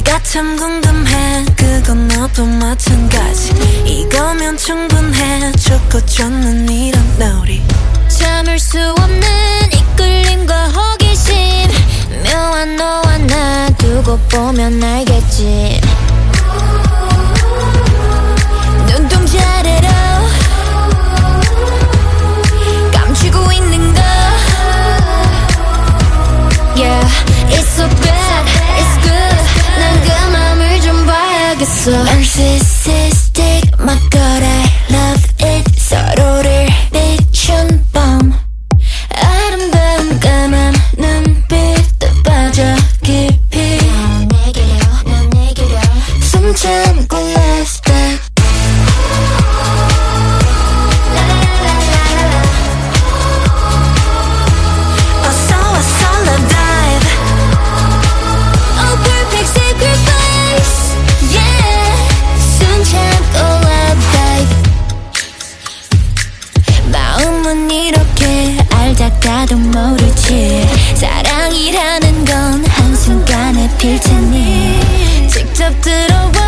내가 참 궁금해. 그건 너도 마찬가지. 이거면 충분해. 좋고 좋는 이런 놀이. 참을 수 없는 이끌림과 호기심. 묘한 너와 나 두고 보면 알겠지. 눈동자래로 감추고 있는 거. Yeah, it's so bad, it's good. 난 그 맘을 좀 봐야겠어. Narcissistic, my god, I love it. 서로를 비춘 밤. 아름다운 까만 눈빛도 빠져 깊이. 난 내게려 숨 참고 last step. 이렇게 알다가도 모르지. 사랑이라는 건 한순간에 필 테니 직접 들어와.